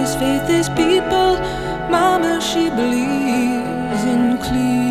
his faith is people. Mama, she believes in clean.